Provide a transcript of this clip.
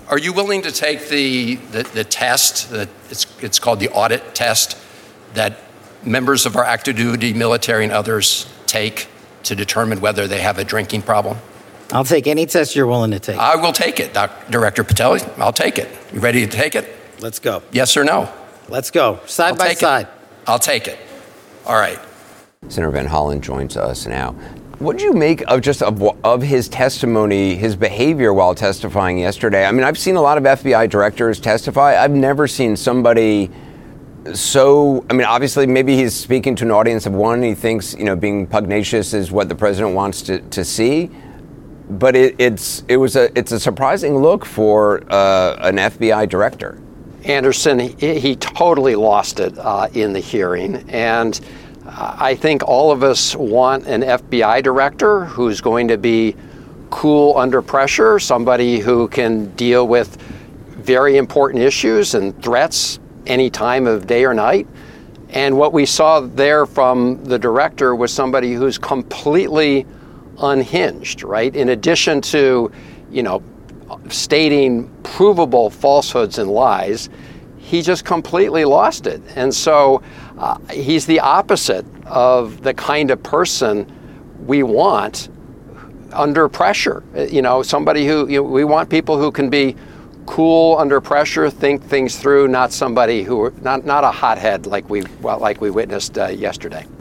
Are you willing to take the test, that it's called the audit test, that members of our active duty military and others take to determine whether they have a drinking problem? I'll take any test you're willing to take. I will take it, Director Patel. I'll take it. You ready to take it? Let's go. Yes or no? Let's go. Side by side. I'll take it. All right. Senator Van Hollen joins us now. What did you make of his testimony, his behavior while testifying yesterday? I mean, I've seen a lot of FBI directors testify. I've never seen somebody so, I mean, obviously, maybe he's speaking to an audience of one. He thinks, being pugnacious is what the president wants to see. But it's a surprising look for an FBI director. Anderson, he totally lost it in the hearing. And I think all of us want an FBI director who's going to be cool under pressure, somebody who can deal with very important issues and threats any time of day or night. And what we saw there from the director was somebody who's completely unhinged, right? In addition to, stating provable falsehoods and lies, he just completely lost it. And so he's the opposite of the kind of person we want under pressure. Somebody who, we want people who can be cool under pressure, think things through, not somebody who, not a hothead like we witnessed yesterday.